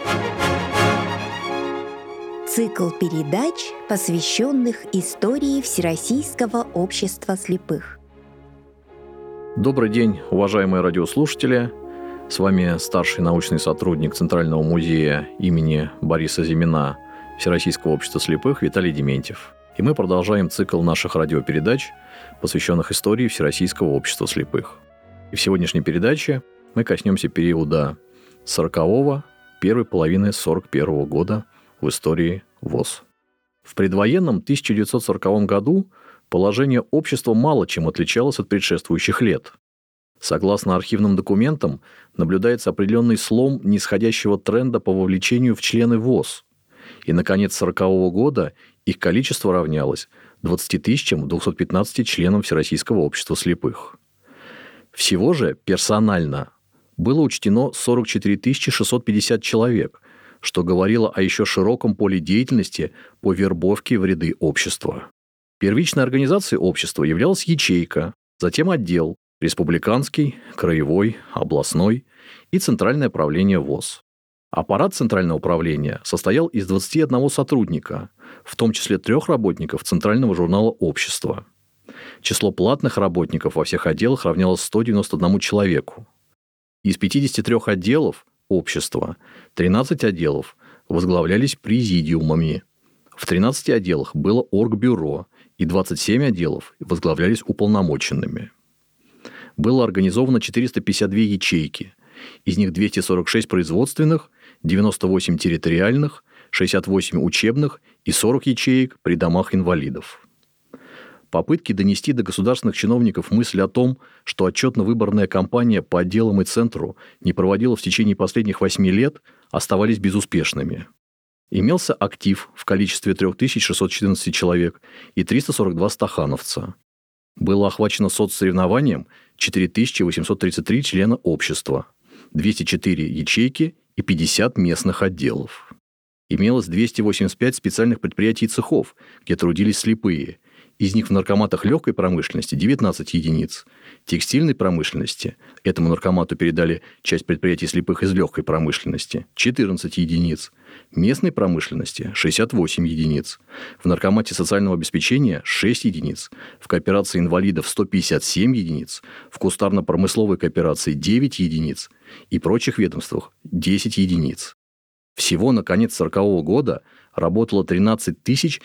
Цикл передач, посвященных истории Всероссийского общества слепых. Добрый день, уважаемые радиослушатели. С вами старший научный сотрудник Центрального музея имени Бориса Зимина Всероссийского общества слепых Виталий Дементьев. И мы продолжаем цикл наших радиопередач, посвященных истории Всероссийского общества слепых. И в сегодняшней передаче мы коснемся периода 40-го, первой половины 41-го года в истории ВОС. В предвоенном 1940 году положение общества мало чем отличалось от предшествующих лет. Согласно архивным документам, наблюдается определенный слом нисходящего тренда по вовлечению в члены ВОС. И, наконец, 1940 года их количество равнялось 20 215 членам Всероссийского общества слепых. Всего же персонально было учтено 44 650 человек, что говорило о еще широком поле деятельности по вербовке в ряды общества. Первичной организацией общества являлась ячейка, затем отдел – республиканский, краевой, областной и центральное правление ВОС. Аппарат центрального управления состоял из 21 сотрудника, в том числе 3 работников Центрального журнала общества. Число платных работников во всех отделах равнялось 191 человеку. Из 53 отделов общества 13 отделов возглавлялись президиумами. В 13 отделах было оргбюро, и 27 отделов возглавлялись уполномоченными. Было организовано 452 ячейки, из них 246 производственных, 98 территориальных, 68 учебных и 40 ячеек при домах инвалидов. Попытки донести до государственных чиновников мысль о том, что отчетно-выборная кампания по отделам и центру не проводила в течение последних 8 лет, оставались безуспешными. Имелся актив в количестве 3614 человек и 342 стахановца. Было охвачено соцсоревнованием 4833 члена общества, 204 ячейки и 50 местных отделов. Имелось 285 специальных предприятий и цехов, где трудились слепые. Из них в наркоматах легкой промышленности 19 единиц, текстильной промышленности, этому наркомату передали часть предприятий слепых из легкой промышленности, 14 единиц, местной промышленности 68 единиц, в наркомате социального обеспечения 6 единиц, в кооперации инвалидов 157 единиц, в кустарно-промысловой кооперации 9 единиц и прочих ведомствах 10 единиц. Всего на конец 1940 года работало 13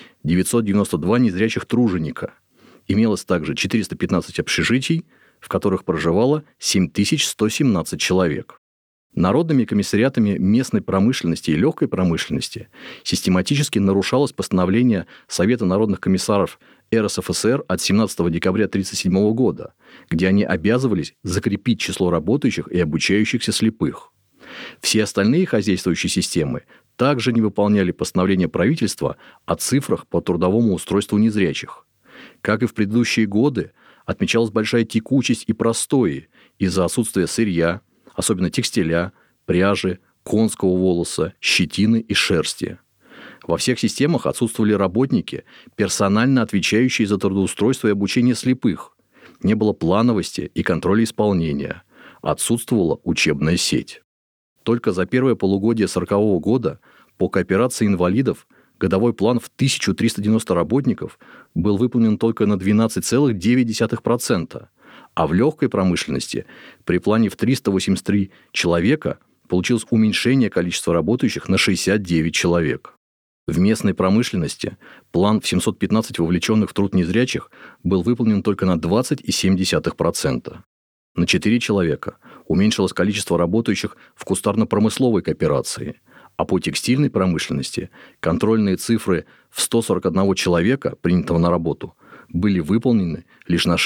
992 незрячих труженика. Имелось также 415 общежитий, в которых проживало 7117 человек. Народными комиссариатами местной промышленности и легкой промышленности систематически нарушалось постановление Совета народных комиссаров РСФСР от 17 декабря 1937 года, где они обязывались закрепить число работающих и обучающихся слепых. Все остальные хозяйствующие системы также не выполняли постановления правительства о цифрах по трудовому устройству незрячих. Как и в предыдущие годы, отмечалась большая текучесть и простои из-за отсутствия сырья, особенно текстиля, пряжи, конского волоса, щетины и шерсти. Во всех системах отсутствовали работники, персонально отвечающие за трудоустройство и обучение слепых. Не было плановости и контроля исполнения. Отсутствовала учебная сеть. Только за первое полугодие 1940 года по кооперации инвалидов годовой план в 1390 работников был выполнен только на 12,9%, а в легкой промышленности при плане в 383 человека получилось уменьшение количества работающих на 69 человек. В местной промышленности план в 715 вовлеченных в труд незрячих был выполнен только на 20,7%. На 4 человека уменьшилось количество работающих в кустарно-промысловой кооперации, а по текстильной промышленности контрольные цифры в 141 человека, принятого на работу, были выполнены лишь на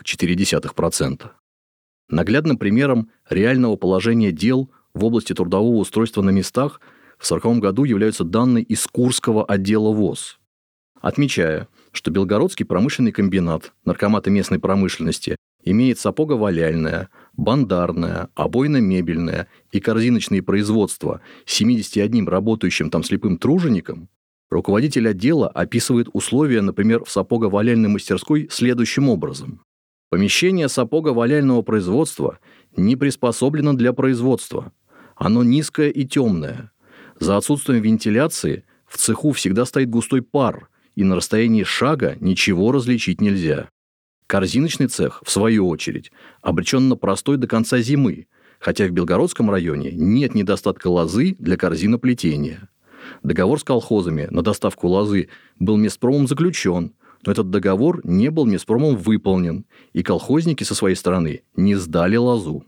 6,4%. Наглядным примером реального положения дел в области трудового устройства на местах в 1940 году являются данные из Курского отдела ВОС. Отмечаю, что Белгородский промышленный комбинат наркомата местной промышленности имеет сапоговаляльное, бандарное, обойно-мебельное и корзиночные производства с 71 работающим там слепым тружеником, руководитель отдела описывает условия, например, в сапоговаляльной мастерской следующим образом. Помещение сапоговаляльного производства не приспособлено для производства. Оно низкое и темное. За отсутствием вентиляции в цеху всегда стоит густой пар, и на расстоянии шага ничего различить нельзя. Корзиночный цех, в свою очередь, обречен на простой до конца зимы, хотя в Белгородском районе нет недостатка лозы для корзиноплетения. Договор с колхозами на доставку лозы был Меспромом заключен, но этот договор не был Меспромом выполнен, и колхозники со своей стороны не сдали лозу.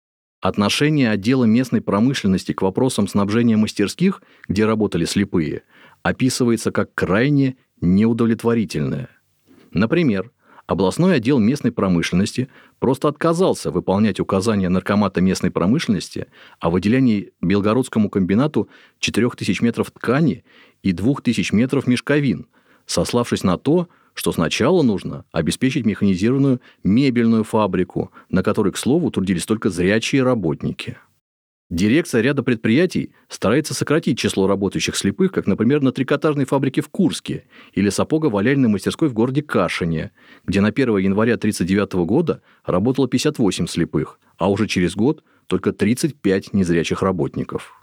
Отношение отдела местной промышленности к вопросам снабжения мастерских, где работали слепые, описывается как крайне неудовлетворительное. Например, областной отдел местной промышленности просто отказался выполнять указания наркомата местной промышленности о выделении Белгородскому комбинату 4000 метров ткани и 2000 метров мешковин, сославшись на то, что сначала нужно обеспечить механизированную мебельную фабрику, на которой, к слову, трудились только зрячие работники. Дирекция ряда предприятий старается сократить число работающих слепых, как, например, на трикотажной фабрике в Курске или сапого-валяльной мастерской в городе Кашине, где на 1 января 1939 года работало 58 слепых, а уже через год только 35 незрячих работников.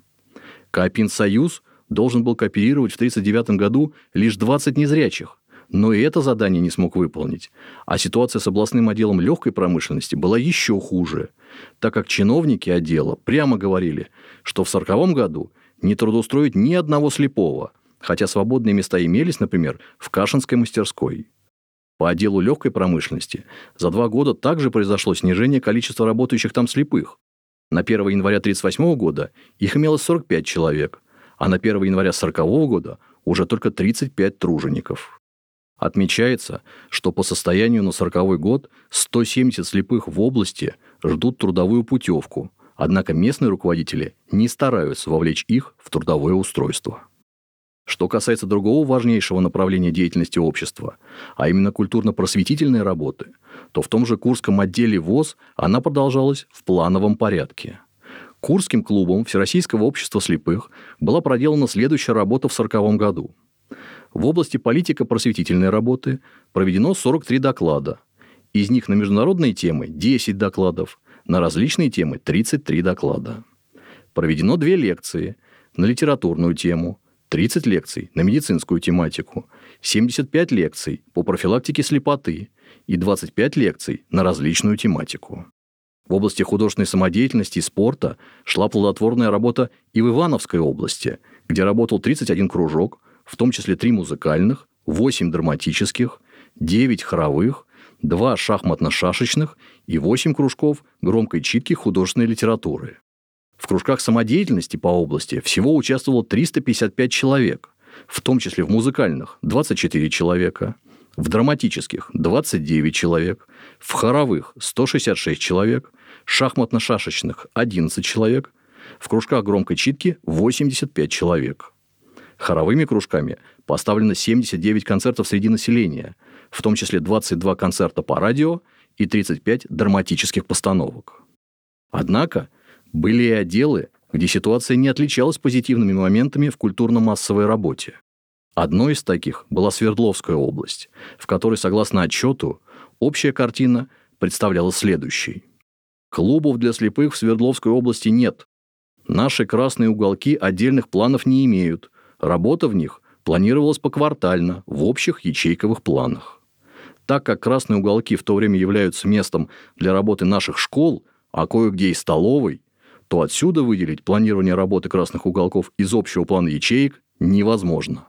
Кооперсоюз должен был кооперировать в 1939 году лишь 20 незрячих, но и это задание не смог выполнить. А ситуация с областным отделом легкой промышленности была еще хуже, так как чиновники отдела прямо говорили, что в 1940 году не трудоустроить ни одного слепого, хотя свободные места имелись, например, в Кашинской мастерской. По отделу легкой промышленности за 2 года также произошло снижение количества работающих там слепых. На 1 января 1938 года их имелось 45 человек, а на 1 января 1940 года уже только 35 тружеников. Отмечается, что по состоянию на 1940 год 170 слепых в области ждут трудовую путевку, однако местные руководители не стараются вовлечь их в трудовое устройство. Что касается другого важнейшего направления деятельности общества, а именно культурно-просветительной работы, то в том же Курском отделе ВОС она продолжалась в плановом порядке. Курским клубом Всероссийского общества слепых была проделана следующая работа в 1940 году. В области политико-просветительной работы проведено 43 доклада. Из них на международные темы 10 докладов, на различные темы 33 доклада. Проведено 2 лекции на литературную тему, 30 лекций на медицинскую тематику, 75 лекций по профилактике слепоты и 25 лекций на различную тематику. В области художественной самодеятельности и спорта шла плодотворная работа и в Ивановской области, где работал 31 кружок, в том числе 3 музыкальных, 8 драматических, 9 хоровых, 2 шахматно-шашечных и 8 кружков громкой читки художественной литературы. В кружках самодеятельности по области всего участвовало 355 человек, в том числе в музыкальных – 24 человека, в драматических – 29 человек, в хоровых – 166 человек, шахматно-шашечных – 11 человек, в кружках громкой читки – 85 человек. Хоровыми кружками поставлено 79 концертов среди населения, в том числе 22 концерта по радио и 35 драматических постановок. Однако были и отделы, где ситуация не отличалась позитивными моментами в культурно-массовой работе. Одной из таких была Свердловская область, в которой, согласно отчету, общая картина представляла следующей. Клубов для слепых в Свердловской области нет. Наши красные уголки отдельных планов не имеют. Работа в них планировалась поквартально, в общих ячейковых планах. Так как красные уголки в то время являются местом для работы наших школ, а кое-где и столовой, то отсюда выделить планирование работы красных уголков из общего плана ячеек невозможно.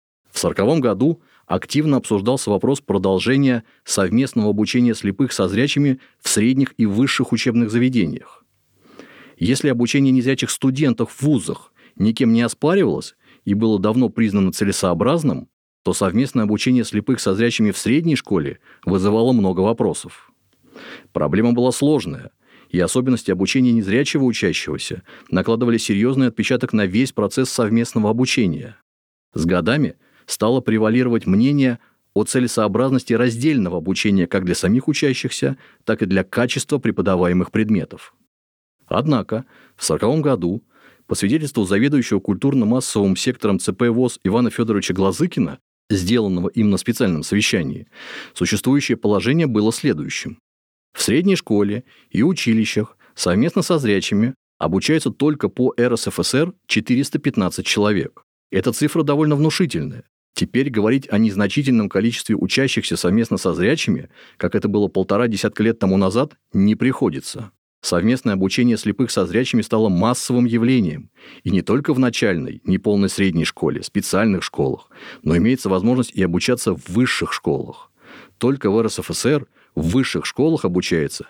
В 1940 году активно обсуждался вопрос продолжения совместного обучения слепых со зрячими в средних и высших учебных заведениях. Если обучение незрячих студентов в вузах никем не оспаривалось и было давно признано целесообразным, то совместное обучение слепых со зрячими в средней школе вызывало много вопросов. Проблема была сложная, и особенности обучения незрячего учащегося накладывали серьезный отпечаток на весь процесс совместного обучения. С годами стало превалировать мнение о целесообразности раздельного обучения как для самих учащихся, так и для качества преподаваемых предметов. Однако в 1940 году, по свидетельству заведующего культурно-массовым сектором ЦП ВОС Ивана Федоровича Глазыкина, сделанного им на специальном совещании, существующее положение было следующим. В средней школе и училищах совместно со зрячими обучается только по РСФСР 415 человек. Эта цифра довольно внушительная. Теперь говорить о незначительном количестве учащихся совместно со зрячими, как это было 1,5 десятка лет тому назад, не приходится. Совместное обучение слепых со зрячими стало массовым явлением. И не только в начальной, неполной средней школе, специальных школах, но имеется возможность и обучаться в высших школах. Только в РСФСР в высших школах обучается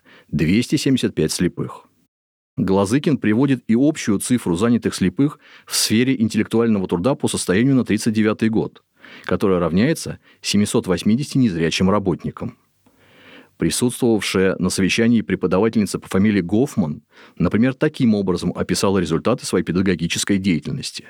275 слепых. Глазыкин приводит и общую цифру занятых слепых в сфере интеллектуального труда по состоянию на 1939 год, которая равняется 780 незрячим работникам. Присутствовавшая на совещании преподавательница по фамилии Гофман, например, таким образом описала результаты своей педагогической деятельности.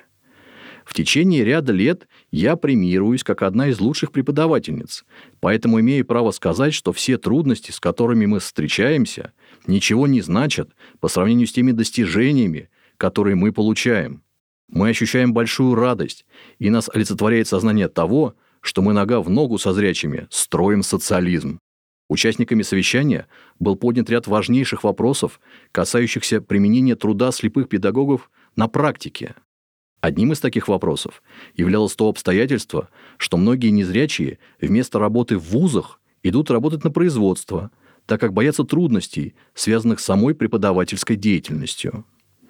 В течение ряда лет я премируюсь как одна из лучших преподавательниц, поэтому имею право сказать, что все трудности, с которыми мы встречаемся, ничего не значат по сравнению с теми достижениями, которые мы получаем. Мы ощущаем большую радость, и нас олицетворяет сознание того, что мы нога в ногу со зрячими строим социализм. Участниками совещания был поднят ряд важнейших вопросов, касающихся применения труда слепых педагогов на практике. Одним из таких вопросов являлось то обстоятельство, что многие незрячие вместо работы в вузах идут работать на производство, так как боятся трудностей, связанных с самой преподавательской деятельностью.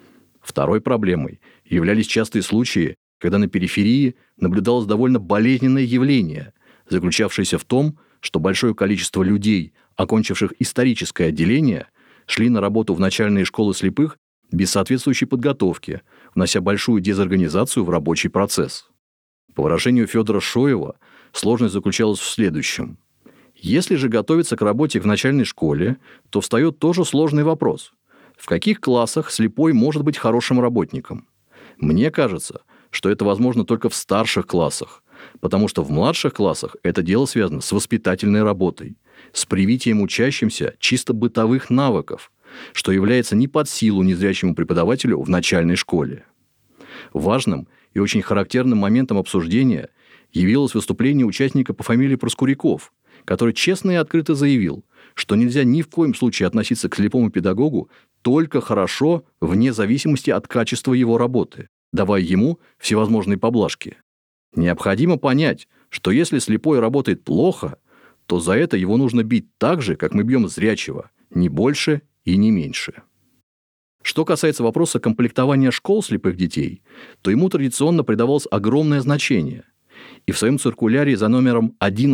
Второй проблемой являлись частые случаи, когда на периферии наблюдалось довольно болезненное явление, заключавшееся в том, что большое количество людей, окончивших историческое отделение, шли на работу в начальные школы слепых без соответствующей подготовки, внося большую дезорганизацию в рабочий процесс. По выражению Федора Шоева, сложность заключалась в следующем. Если же готовиться к работе в начальной школе, то встает тоже сложный вопрос. В каких классах слепой может быть хорошим работником? Мне кажется, что это возможно только в старших классах, потому что в младших классах это дело связано с воспитательной работой, с привитием учащимся чисто бытовых навыков, что является не под силу незрячему преподавателю в начальной школе. Важным и очень характерным моментом обсуждения явилось выступление участника по фамилии Проскуряков, который честно и открыто заявил, что нельзя ни в коем случае относиться к слепому педагогу только хорошо, вне зависимости от качества его работы, давая ему всевозможные поблажки. Необходимо понять, что если слепой работает плохо, то за это его нужно бить так же, как мы бьем зрячего, не больше и не меньше. Что касается вопроса комплектования школ слепых детей, то ему традиционно придавалось огромное значение. И в своем циркуляре за номером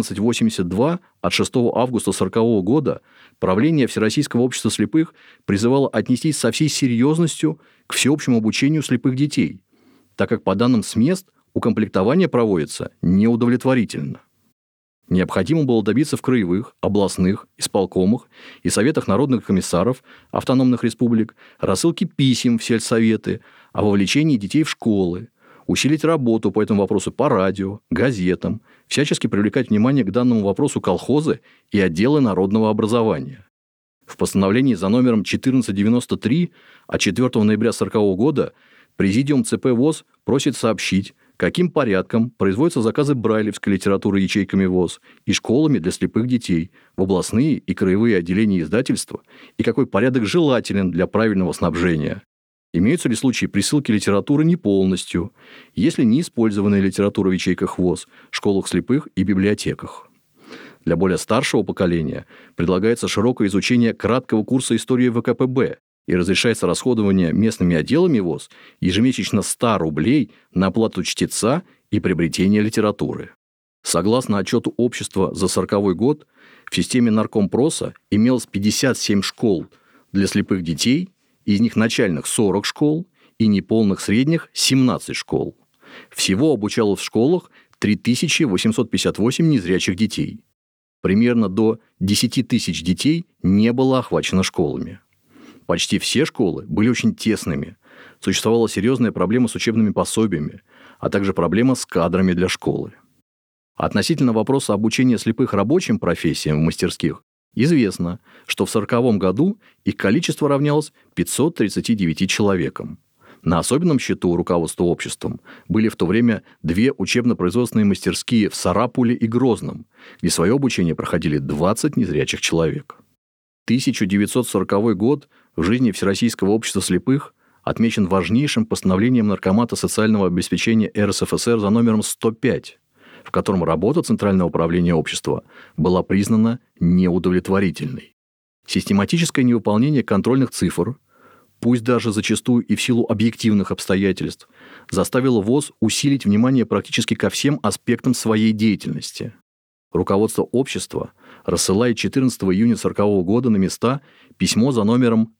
1182 от 6 августа 1940 года правление Всероссийского общества слепых призывало отнестись со всей серьезностью к всеобщему обучению слепых детей, так как по данным с мест укомплектование проводится неудовлетворительно. Необходимо было добиться в краевых, областных, исполкомах и советах народных комиссаров автономных республик рассылки писем в сельсоветы о вовлечении детей в школы, усилить работу по этому вопросу по радио, газетам, всячески привлекать внимание к данному вопросу колхозы и отделы народного образования. В постановлении за номером 1493 от 4 ноября 1940 года Президиум ЦП ВОС просит сообщить, каким порядком производятся заказы брайлевской литературы ячейками ВОС и школами для слепых детей в областные и краевые отделения издательства и какой порядок желателен для правильного снабжения. Имеются ли случаи присылки литературы не полностью, если не использованная литература в ячейках ВОС, школах слепых и библиотеках. Для более старшего поколения предлагается широкое изучение краткого курса истории ВКПБ и разрешается расходование местными отделами ВОС ежемесячно 100 рублей на оплату чтеца и приобретение литературы. Согласно отчету общества за 1940 год, в системе Наркомпроса имелось 57 школ для слепых детей, из них начальных 40 школ и неполных средних 17 школ. Всего обучалось в школах 3858 незрячих детей. Примерно до 10 тысяч детей не было охвачено школами. Почти все школы были очень тесными. Существовала серьезная проблема с учебными пособиями, а также проблема с кадрами для школы. Относительно вопроса обучения слепых рабочим профессиям в мастерских, известно, что в 1940 году их количество равнялось 539 человекам. На особенном счету руководства обществом были в то время 2 учебно-производственные мастерские в Сарапуле и Грозном, где свое обучение проходили 20 незрячих человек. 1940 год в жизни Всероссийского общества слепых отмечен важнейшим постановлением Наркомата социального обеспечения РСФСР за номером 105, в котором работа Центрального управления общества была признана неудовлетворительной. Систематическое невыполнение контрольных цифр, пусть даже зачастую и в силу объективных обстоятельств, заставило ВОС усилить внимание практически ко всем аспектам своей деятельности. Руководство общества рассылает 14 июня 1940 года на места письмо за номером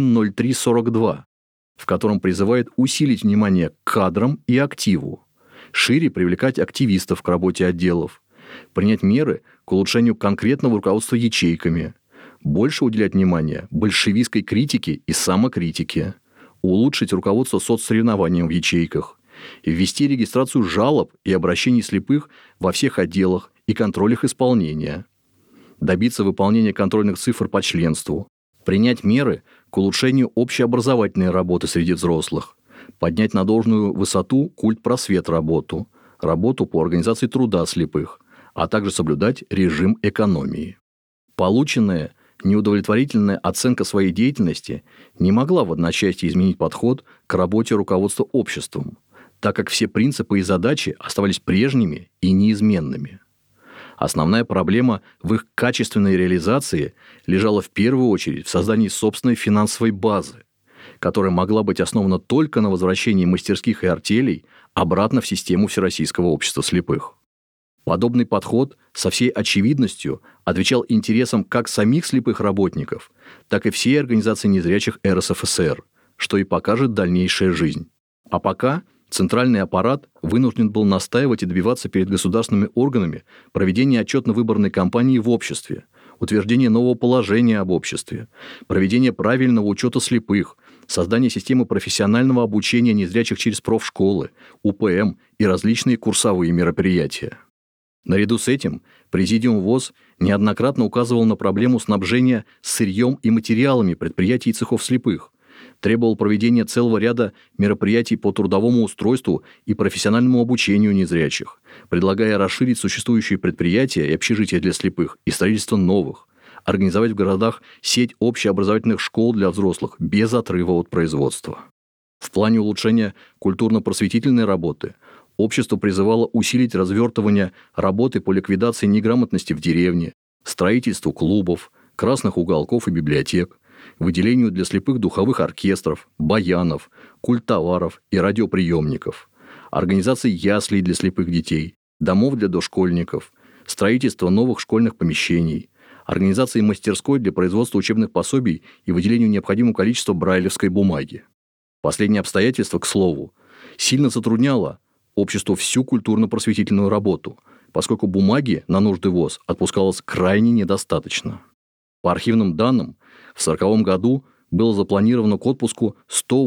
10342, в котором призывает усилить внимание к кадрам и активу, шире привлекать активистов к работе отделов, принять меры к улучшению конкретного руководства ячейками, больше уделять внимание большевистской критике и самокритике, улучшить руководство соцсоревнованием в ячейках, ввести регистрацию жалоб и обращений слепых во всех отделах и контролях исполнения, добиться выполнения контрольных цифр по членству, принять меры к улучшению общеобразовательной работы среди взрослых, поднять на должную высоту культ-просвет работу по организации труда слепых, а также соблюдать режим экономии. Полученная неудовлетворительная оценка своей деятельности не могла в одночасье изменить подход к работе руководства обществом, так как все принципы и задачи оставались прежними и неизменными. Основная проблема в их качественной реализации лежала в первую очередь в создании собственной финансовой базы, которая могла быть основана только на возвращении мастерских и артелей обратно в систему Всероссийского общества слепых. Подобный подход со всей очевидностью отвечал интересам как самих слепых работников, так и всей организации незрячих РСФСР, что и покажет дальнейшая жизнь. А пока центральный аппарат вынужден был настаивать и добиваться перед государственными органами проведения отчетно-выборной кампании в обществе, утверждения нового положения об обществе, проведения правильного учета слепых, создания системы профессионального обучения незрячих через профшколы, УПМ и различные курсовые мероприятия. Наряду с этим Президиум ВОС неоднократно указывал на проблему снабжения сырьем и материалами предприятий и цехов слепых, требовал проведения целого ряда мероприятий по трудовому устройству и профессиональному обучению незрячих, предлагая расширить существующие предприятия и общежития для слепых и строительство новых, организовать в городах сеть общеобразовательных школ для взрослых без отрыва от производства. В плане улучшения культурно-просветительной работы общество призывало усилить развертывание работы по ликвидации неграмотности в деревне, строительству клубов, красных уголков и библиотек, выделению для слепых духовых оркестров, баянов, культтоваров и радиоприемников, организации яслей для слепых детей, домов для дошкольников, строительство новых школьных помещений, организации мастерской для производства учебных пособий и выделению необходимого количества брайлевской бумаги. Последнее обстоятельство, к слову, сильно затрудняло обществу всю культурно-просветительную работу, поскольку бумаги на нужды ВОС отпускалось крайне недостаточно. По архивным данным, в 1940 году было запланировано к отпуску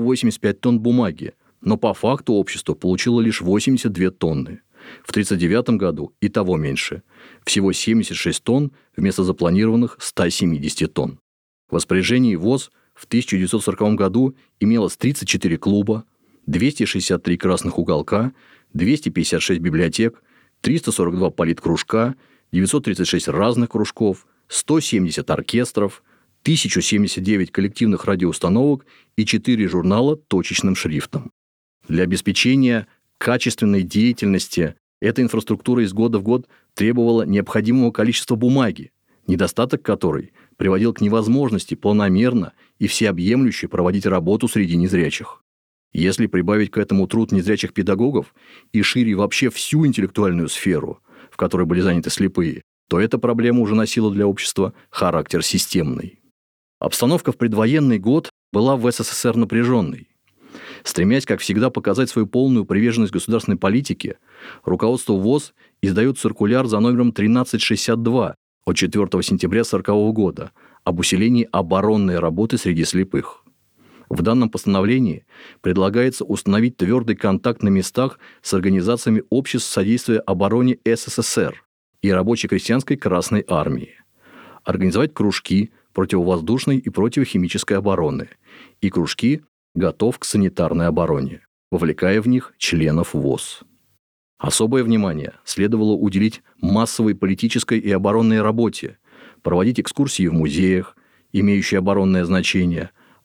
185 тонн бумаги, но по факту общество получило лишь 82 тонны. В 1939 году и того меньше, всего 76 тонн вместо запланированных 170 тонн. В распоряжении ВОС в 1940 году имелось 34 клуба, 263 красных уголка, 256 библиотек, 342 политкружка, 936 разных кружков, 170 оркестров, 1079 коллективных радиоустановок и 4 журнала точечным шрифтом. Для обеспечения качественной деятельности эта инфраструктура из года в год требовала необходимого количества бумаги, недостаток которой приводил к невозможности планомерно и всеобъемлюще проводить работу среди незрячих. Если прибавить к этому труд незрячих педагогов и шире вообще всю интеллектуальную сферу, в которой были заняты слепые, то эта проблема уже носила для общества характер системный. Обстановка в предвоенный год была в СССР напряженной. Стремясь, как всегда, показать свою полную приверженность государственной политике, руководство ВОС издает циркуляр за номером 1362 от 4 сентября 1940 года об усилении оборонной работы среди слепых. В данном постановлении предлагается установить твердый контакт на местах с организациями обществ содействия обороне СССР и рабоче-крестьянской Красной армии, организовать кружки противовоздушной и противохимической обороны и кружки «Готов к санитарной обороне», вовлекая в них членов ВОС. Особое внимание следовало уделить массовой политической и оборонной работе, проводить экскурсии в музеях, имеющие оборонное значение,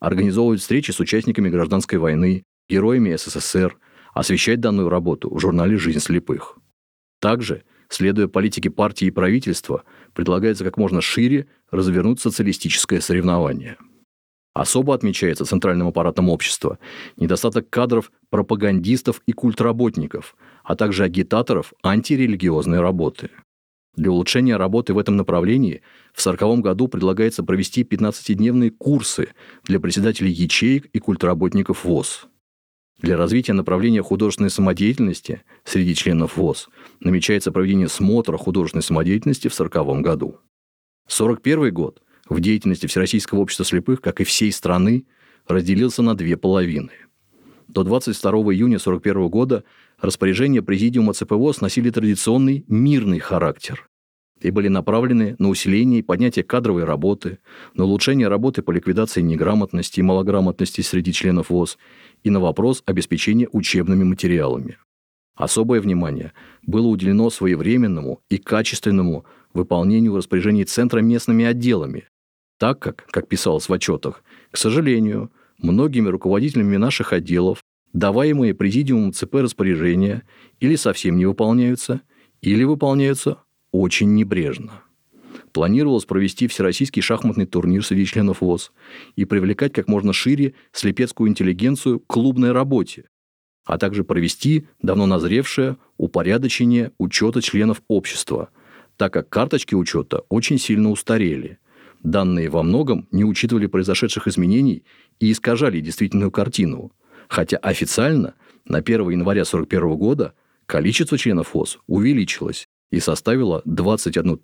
организовывать встречи с участниками гражданской войны, героями СССР, освещать данную работу в журнале «Жизнь слепых». Также, следуя политике партии и правительства, предлагается как можно шире развернуть социалистическое соревнование. Особо отмечается центральным аппаратом общества недостаток кадров пропагандистов и культработников, а также агитаторов антирелигиозной работы. Для улучшения работы в этом направлении в 1940 году предлагается провести 15-дневные курсы для председателей ячеек и культработников ВОС. Для развития направления художественной самодеятельности среди членов ВОС намечается проведение смотра художественной самодеятельности в 1940 году. 1941 год в деятельности Всероссийского общества слепых, как и всей страны, разделился на две половины. До 22 июня 1941 года распоряжения Президиума ЦП ВОС носили традиционный мирный характер и были направлены на усиление и поднятие кадровой работы, на улучшение работы по ликвидации неграмотности и малограмотности среди членов ВОС и на вопрос обеспечения учебными материалами. Особое внимание было уделено своевременному и качественному выполнению распоряжений Центра местными отделами, так как писалось в отчетах, к сожалению, многими руководителями наших отделов даваемые Президиумом ЦП распоряжения или совсем не выполняются, или выполняются очень небрежно. Планировалось провести всероссийский шахматный турнир среди членов ВОС и привлекать как можно шире слепецкую интеллигенцию к клубной работе, а также провести давно назревшее упорядочение учета членов общества, так как карточки учета очень сильно устарели. Данные во многом не учитывали произошедших изменений и искажали действительную картину, хотя официально на 1 января 1941 года количество членов ВОС увеличилось и составило 21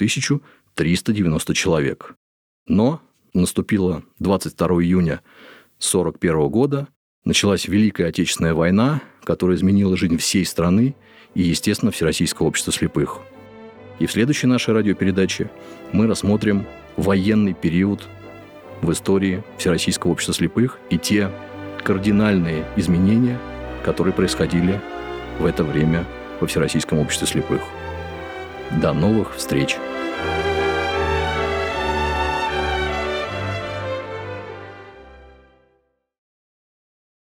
390 человек. Но наступило 22 июня 1941 года, началась Великая Отечественная война, которая изменила жизнь всей страны и, естественно, Всероссийского общества слепых. И в следующей нашей радиопередаче мы рассмотрим военный период в истории Всероссийского общества слепых и те кардинальные изменения, которые происходили в это время во Всероссийском обществе слепых. До новых встреч!